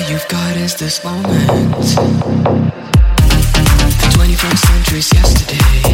you've got is this moment. The 21st century's yesterday.